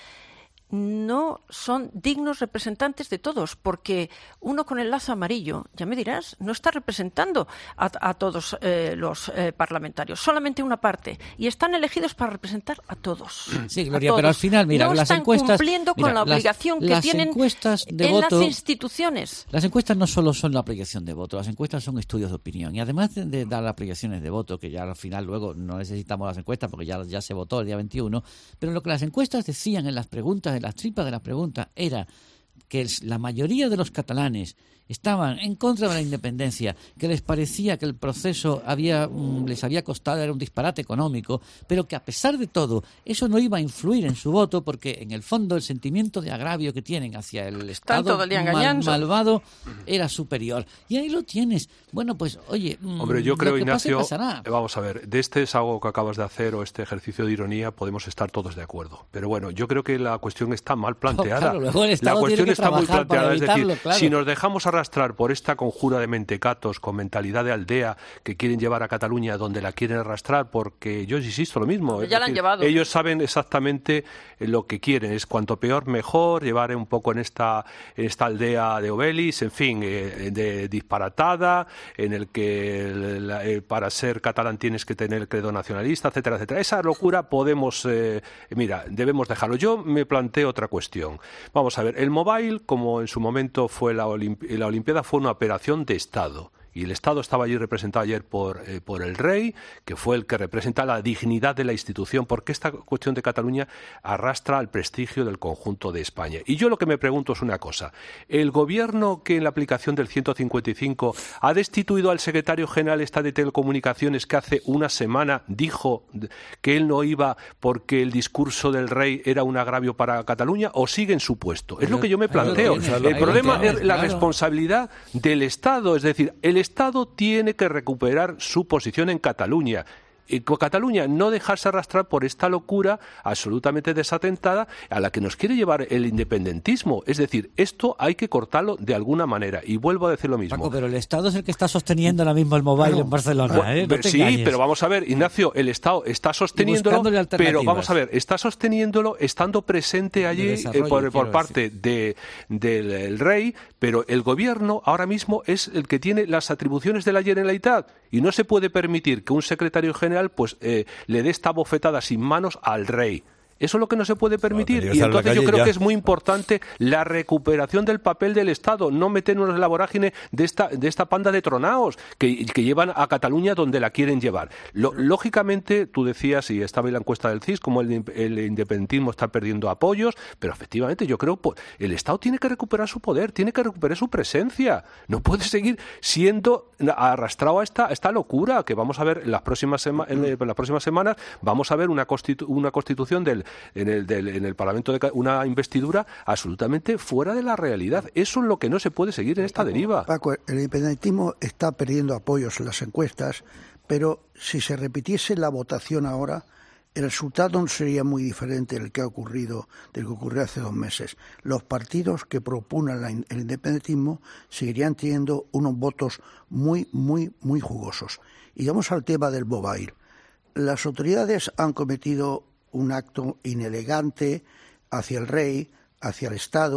no son dignos representantes de todos, porque uno con el lazo amarillo, ya me dirás, no está representando a, a todos eh, los eh, parlamentarios, solamente una parte, y están elegidos para representar a todos. Sí, Gloria, a pero al todos. final, mira, no las están encuestas... cumpliendo mira, con la las- obligación que las tienen encuestas de en voto- las instituciones. Las encuestas no solo son la aplicación de voto, las encuestas son estudios de opinión. Y además de, de dar aplicaciones de voto, que ya al final luego no necesitamos las encuestas porque ya, ya se votó el día veintiuno, pero lo que las encuestas decían en las preguntas, en las tripas de las preguntas, era que el- la mayoría de los catalanes estaban en contra de la independencia, que les parecía que el proceso había mm, les había costado, era un disparate económico, pero que a pesar de todo eso no iba a influir en su voto porque en el fondo el sentimiento de agravio que tienen hacia el Estado todo el día mal- engañando. malvado era superior. Y ahí lo tienes. Bueno, pues oye, mm, Hombre, yo lo creo, que pase, Ignacio, pasará. eh, vamos a ver, de este desahogo que acabas de hacer o este ejercicio de ironía podemos estar todos de acuerdo. Pero bueno, yo creo que la cuestión está mal planteada. Claro, luego el la Estado cuestión tiene que está muy trabajar para planteada. Es decir, evitarlo, claro. si nos dejamos arrastrar por esta conjura de mentecatos con mentalidad de aldea que quieren llevar a Cataluña donde la quieren arrastrar, porque yo insisto lo mismo. es Ya la han decir, llevado. Ellos saben exactamente lo que quieren. Es cuanto peor, mejor. Llevar un poco en esta, en esta aldea de Obelis, en fin, eh, de disparatada, en el que la- eh, para ser catalán tienes que tener credo nacionalista, etcétera, etcétera. Esa locura podemos, eh, mira, debemos dejarlo. Yo me planteo otra cuestión. Vamos a ver, el mobile, como en su momento fue la, Olimp- la Olimpiada, fue una operación de Estado. Y el Estado estaba allí representado ayer por, eh, por el rey, que fue el que representa la dignidad de la institución, porque esta cuestión de Cataluña arrastra al prestigio del conjunto de España. Y yo lo que me pregunto es una cosa. ¿El gobierno que en la aplicación del ciento cincuenta y cinco ha destituido al secretario general esta de Telecomunicaciones que hace una semana dijo que él no iba porque el discurso del rey era un agravio para Cataluña, o sigue en su puesto? Es lo que yo me planteo. El problema es la responsabilidad del Estado, es decir, el Estado tiene que recuperar su posición en Cataluña. Y con Cataluña no dejarse arrastrar por esta locura absolutamente desatentada a la que nos quiere llevar el independentismo. Es decir, esto hay que cortarlo de alguna manera. Y vuelvo a decir lo mismo. Paco, pero el Estado es el que está sosteniendo ahora mismo el mobile Claro. en Barcelona. Bueno, ¿eh? No pero te sí, engañes. pero vamos a ver, Ignacio, el Estado está sosteniéndolo, buscándole pero alternativas. vamos a ver, está sosteniéndolo estando presente allí De eh, desarrollo, por, por quiero parte de, del el rey, pero el gobierno ahora mismo es el que tiene las atribuciones de la Generalitat y no se puede permitir que un secretario general pues eh, le dé esta bofetada sin manos al rey. Eso es lo que no se puede permitir. No, y en la entonces yo calle creo ya. que es muy importante la recuperación del papel del Estado, no meternos en la vorágine de esta, de esta panda de tronaos que, que llevan a Cataluña donde la quieren llevar. Lo- lógicamente, tú decías, y estaba en la encuesta del C I S, como el, el independentismo está perdiendo apoyos, pero efectivamente yo creo que el Estado tiene que recuperar su poder, tiene que recuperar su presencia. No puede seguir siendo arrastrado a esta, a esta locura que vamos a ver en las próximas, sema- en, en las próximas semanas. Vamos a ver una, constitu- una constitución del en el, del, en el Parlamento, de, una investidura absolutamente fuera de la realidad. Eso es lo que no se puede seguir en esta deriva. Paco, el independentismo está perdiendo apoyos en las encuestas, pero si se repitiese la votación ahora, el resultado no sería muy diferente del que ha ocurrido, del que ocurrió hace dos meses. Los partidos que propugnan la in- el independentismo seguirían teniendo unos votos muy, muy, muy jugosos. Y vamos al tema del mobile. Las autoridades han cometido un acto inelegante hacia el rey, hacia el Estado,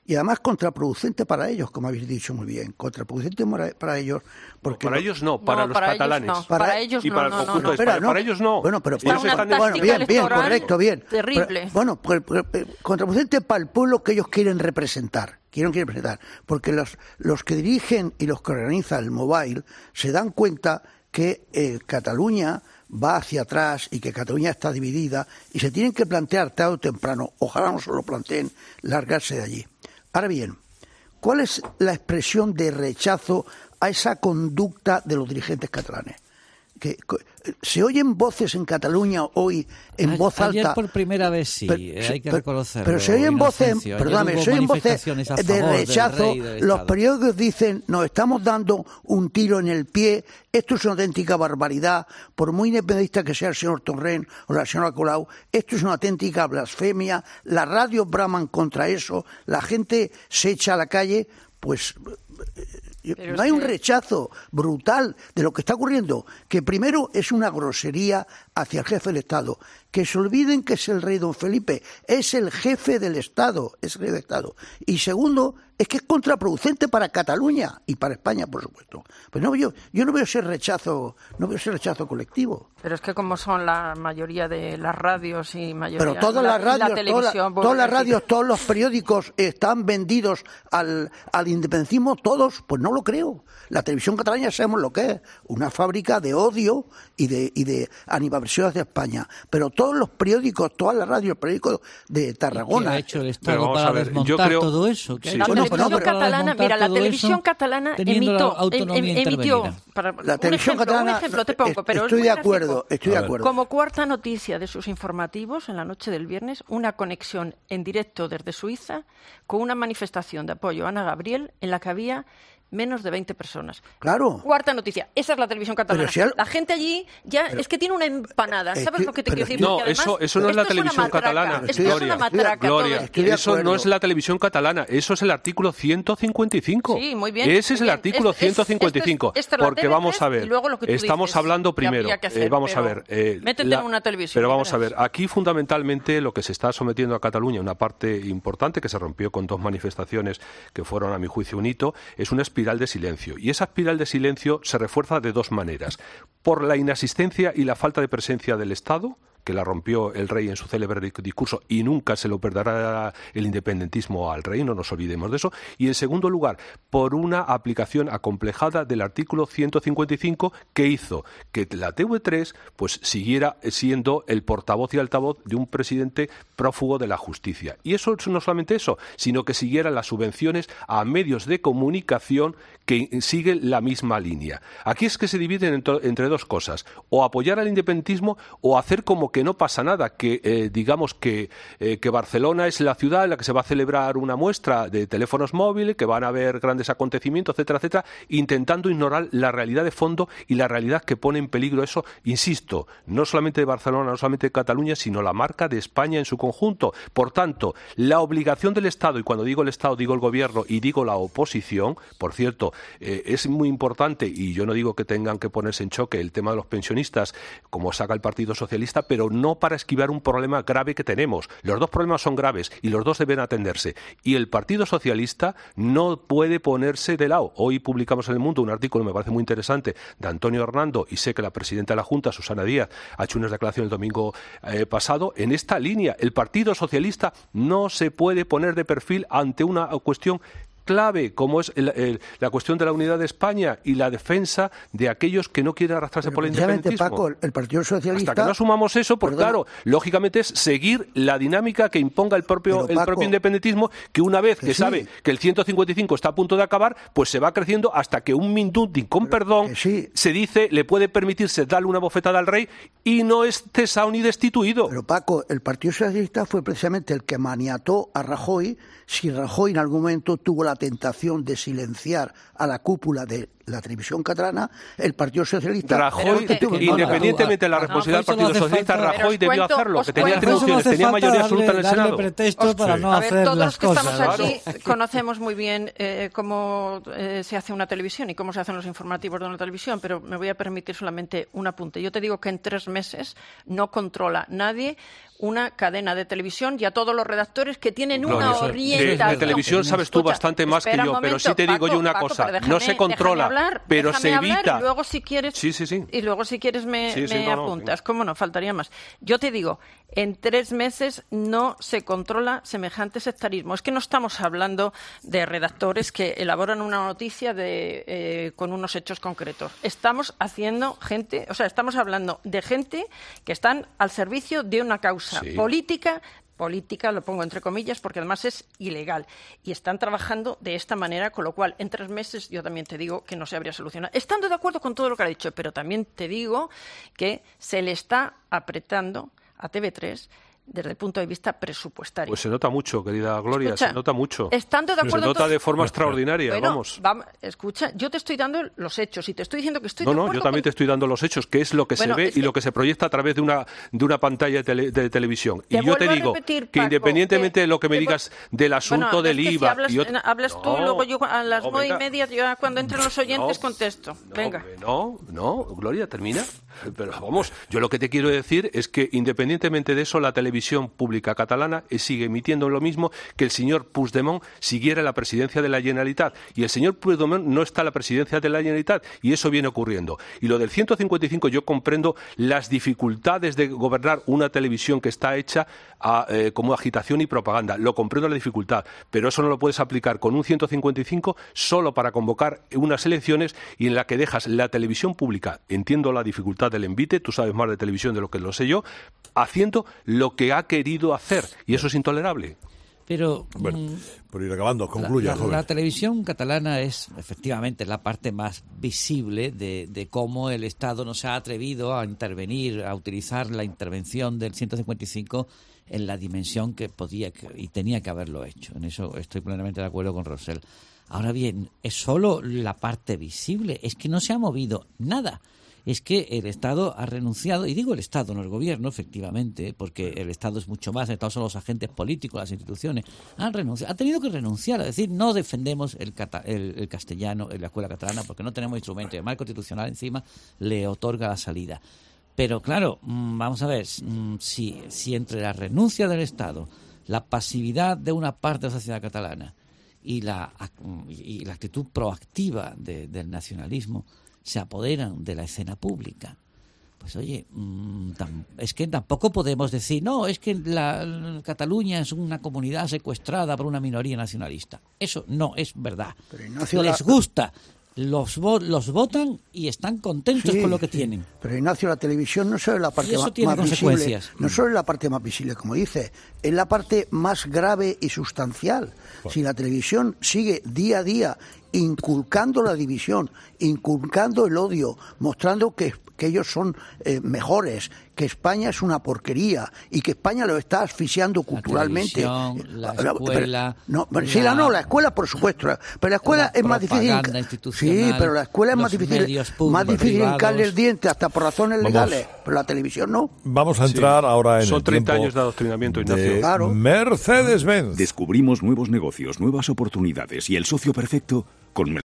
y además contraproducente para ellos, como habéis dicho muy bien, contraproducente para ellos. Porque no, para lo, ellos no, para no, los para catalanes. Ellos no, para, para ellos y no, para no, el conjunto no, no. de España. Espera, no. Para ellos no. Bueno, pero Está ellos una están, táctica bueno, bien, bien, electoral correcto, bien. Terrible. Pero, bueno, pues, pues, contraproducente para el pueblo que ellos quieren representar. Quieren representar. Porque los, los que dirigen y los que organizan el Mobile se dan cuenta que eh, Cataluña va hacia atrás y que Cataluña está dividida y se tienen que plantear tarde o temprano, ojalá no se lo planteen, largarse de allí. Ahora bien, ¿cuál es la expresión de rechazo a esa conducta de los dirigentes catalanes? Que, que se oyen voces en Cataluña hoy en A, voz alta. Ayer por primera vez sí, pero, hay que pero, reconocerlo. Pero se oyen voces, perdóname, se oyen voces de rechazo. Los periódicos dicen, nos estamos dando un tiro en el pie, esto es una auténtica barbaridad, por muy independentista que sea el señor Torrent o la señora Colau, esto es una auténtica blasfemia, las radios braman contra eso, la gente se echa a la calle, pues... Pero no hay un rechazo brutal de lo que está ocurriendo, que primero es una grosería hacia el jefe del Estado, que se olviden que es el rey don Felipe, es el jefe del Estado, es el rey del Estado, y segundo, es que es contraproducente para Cataluña y para España, por supuesto. Pues no, yo, yo no veo ese rechazo, no veo ese rechazo colectivo. Pero es que como son la mayoría de las radios y mayoría Pero todas la, las radios, la televisión, toda, todas las radios, todos los periódicos están vendidos al, al independentismo, todos, pues no lo creo. La televisión catalana ya sabemos lo que es, una fábrica de odio y de, y de animadversión hacia España. Pero todos los periódicos, todas las radios, periódicos de Tarragona. ¿Qué ha hecho el Estado para ver, desmontar creo... todo eso? Sí. La bueno, televisión no, catalana, mira, la televisión catalana emitió, em, emitió para, la televisión un ejemplo, catalana, un ejemplo te pongo, pero estoy es de acuerdo, estoy de acuerdo. Como cuarta noticia de sus informativos en la noche del viernes, una conexión en directo desde Suiza con una manifestación de apoyo a Ana Gabriel en la que había menos de veinte personas. Claro. Cuarta noticia. Esa es la televisión catalana. Si al... La gente allí ya pero... es que tiene una empanada. ¿Sabes estoy... lo que te quiero decir? No, además, eso, eso no es la televisión catalana. Esto es una matraca. Gloria, eso no es la televisión catalana. Eso es el artículo ciento cincuenta y cinco. Sí, muy bien. Ese es el bien. artículo es, ciento cincuenta y cinco. Es, porque vamos a ver, estamos dices, hablando primero. Hacer, eh, vamos a ver. Eh, métete la, en una televisión. Pero vamos a ver. Aquí fundamentalmente lo que se está sometiendo a Cataluña, una parte importante que se rompió con dos manifestaciones que fueron a mi juicio un hito, es una espiral de silencio. Y esa espiral de silencio se refuerza de dos maneras. Por la inasistencia y la falta de presencia del Estado, que la rompió el rey en su célebre discurso y nunca se lo perderá el independentismo al rey, no nos olvidemos de eso. Y en segundo lugar, por una aplicación acomplejada del artículo ciento cincuenta y cinco que hizo que la T V tres pues siguiera siendo el portavoz y altavoz de un presidente prófugo de la justicia. Y eso no solamente eso, sino que siguiera las subvenciones a medios de comunicación que siguen la misma línea. Aquí es que se dividen entre, entre dos cosas, o apoyar al independentismo o hacer como que no pasa nada, que eh, digamos que, eh, que Barcelona es la ciudad en la que se va a celebrar una muestra de teléfonos móviles, que van a haber grandes acontecimientos, etcétera, etcétera, intentando ignorar la realidad de fondo y la realidad que pone en peligro eso, insisto, no solamente de Barcelona, no solamente de Cataluña, sino la marca de España en su conjunto. Por tanto, la obligación del Estado, y cuando digo el Estado digo el Gobierno y digo la oposición, por cierto, eh, es muy importante, y yo no digo que tengan que ponerse en choque el tema de los pensionistas, como saca el Partido Socialista, pero no para esquivar un problema grave que tenemos. Los dos problemas son graves y los dos deben atenderse. Y el Partido Socialista no puede ponerse de lado. Hoy publicamos en El Mundo un artículo, me parece muy interesante, de Antonio Hernando, y sé que la presidenta de la Junta, Susana Díaz, ha hecho unas declaraciones el domingo eh, pasado en esta línea. El Partido Socialista no se puede poner de perfil ante una cuestión clave, como es el, el, la cuestión de la unidad de España y la defensa de aquellos que no quieren arrastrarse Pero por el independentismo. Paco, el Partido Socialista... Hasta que no asumamos eso, porque claro, lógicamente es seguir la dinámica que imponga el propio, Pero, Paco, el propio independentismo, que una vez que, que sí. sabe que el ciento cincuenta y cinco está a punto de acabar, pues se va creciendo hasta que un Mindundi, con Pero, perdón, sí. se dice, le puede permitirse darle una bofetada al rey y no es cesado ni destituido. Pero Paco, el Partido Socialista fue precisamente el que maniató a Rajoy. Si Rajoy en algún momento tuvo la tentación de silenciar a la cúpula de la televisión catalana, el Partido Socialista... Rajoy, que, independientemente de la responsabilidad del Partido Socialista, Rajoy debió hacerlo, que tenía atribuciones, tenía mayoría absoluta en el Senado. pretexto para no a ver, hacer todos las los que cosas. estamos aquí claro. conocemos muy bien eh, cómo eh, se hace una televisión y cómo se hacen los informativos de una televisión, pero me voy a permitir solamente un apunte. Yo te digo que en tres meses no controla nadie una cadena de televisión y a todos los redactores que tienen Gloria, una orientación. De, de televisión sabes tú Escucha, bastante más que yo, momento, pero sí te digo Paco, yo una Paco, cosa, déjame, no se controla, hablar, pero se hablar, evita. Y luego si quieres, sí, sí, sí. Y luego si quieres me, sí, sí, me no, apuntas. No, ¿Cómo no? Faltaría más. Yo te digo, en tres meses no se controla semejante sectarismo. Es que no estamos hablando de redactores que elaboran una noticia de, eh, con unos hechos concretos. Estamos haciendo gente, o sea, estamos hablando de gente que están al servicio de una causa sí. política. política, lo pongo entre comillas, porque además es ilegal. Y están trabajando de esta manera, con lo cual, en tres meses, yo también te digo que no se habría solucionado. Estando de acuerdo con todo lo que ha dicho, pero también te digo que se le está apretando a T V tres desde el punto de vista presupuestario. Pues se nota mucho, querida Gloria, escucha, se nota mucho. Estando de acuerdo, se nota entonces, de forma extraordinaria, bueno, vamos. vamos. Escucha, yo te estoy dando los hechos y te estoy diciendo que estoy no, de No, acuerdo yo también con... te estoy dando los hechos, que es lo que bueno, se ve es y que... lo que se proyecta a través de una de una pantalla de, tele, de televisión. Te y yo te digo repetir, que Paco, independientemente que... de lo que me digas del asunto bueno, del es que I V A... Si hablas, yo... hablas tú, no, luego yo a las no, nueve y venga. media, yo cuando entren los oyentes no, contesto. No, venga. No, no, Gloria, termina. Pero vamos, yo lo que te quiero decir es que independientemente de eso, la televisión pública catalana sigue emitiendo lo mismo que el señor Puigdemont siguiera la presidencia de la Generalitat. Y el señor Puigdemont no está en la presidencia de la Generalitat y eso viene ocurriendo. Y lo del ciento cincuenta y cinco, yo comprendo las dificultades de gobernar una televisión que está hecha a, eh, como agitación y propaganda. Lo comprendo la dificultad, pero eso no lo puedes aplicar con un ciento cincuenta y cinco solo para convocar unas elecciones y en la que dejas la televisión pública, entiendo la dificultad del envite, tú sabes más de televisión de lo que lo sé yo, haciendo lo que ha querido hacer y eso es intolerable. Pero bueno, mmm, por ir acabando, concluya, la, la, joven. La televisión catalana es efectivamente la parte más visible de, de cómo el Estado no se ha atrevido a intervenir, a utilizar la intervención del ciento cincuenta y cinco en la dimensión que podía y tenía que haberlo hecho. En eso estoy plenamente de acuerdo con Rosell. Ahora bien, es solo la parte visible, es que no se ha movido nada. Es que el Estado ha renunciado, y digo el Estado, no el Gobierno, efectivamente, porque el Estado es mucho más, el Estado son los agentes políticos, las instituciones, han renunciado, ha tenido que renunciar, es decir, no defendemos el, cata, el, el castellano en la escuela catalana porque no tenemos instrumento, y el marco constitucional encima le otorga la salida. Pero claro, vamos a ver, si, si entre la renuncia del Estado, la pasividad de una parte de la sociedad catalana y la, y la actitud proactiva de, del nacionalismo se apoderan de la escena pública, pues oye, mmm, tam, es que tampoco podemos decir, no, es que la, la Cataluña es una comunidad secuestrada por una minoría nacionalista. Eso no es verdad. Pero Ignacio, les la... gusta, los, vo los votan y están contentos sí, con lo que sí. tienen. Pero Ignacio, la televisión no solo es la parte más, más visible, no solo es la parte más visible, como dice, es la parte más grave y sustancial. Bueno. Si la televisión sigue día a día inculcando la división, inculcando el odio, mostrando que, que ellos son eh, mejores, que España es una porquería y que España lo está asfixiando culturalmente. La, la escuela... Pero, no, la, sí, la, no, la escuela por supuesto, pero la escuela la es más difícil. Sí, pero la escuela es más difícil, más difícil hincarle el diente hasta por razones Vamos. legales, pero la televisión no. Vamos a entrar sí. ahora en Son el treinta tiempo años de adoctrinamiento, Ignacio. De claro. Mercedes-Benz. Descubrimos nuevos negocios, nuevas oportunidades y el socio perfecto con